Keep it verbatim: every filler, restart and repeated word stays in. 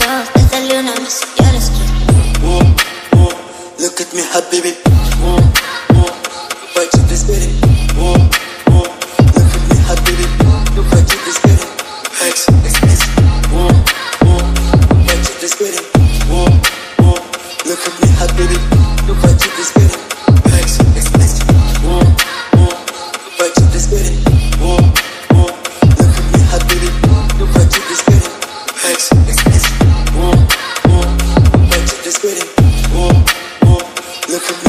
love desde luna, si quieres que. Oh, oh, look at me, habibi. Oh, oh, fight to this beating. Oh, oh, look at me, habibi. Fight to this beating. X, X, X. Oh, oh, fight to this beating. Oh, oh, look at me, habibi. Fight to this beating. X, X, X. Oh, oh, fight to this beating. Oh, oh, look at me, habibi. Fight to this beating. X, X, X. Oh, oh, fight to this beating. Oh, oh, look at me.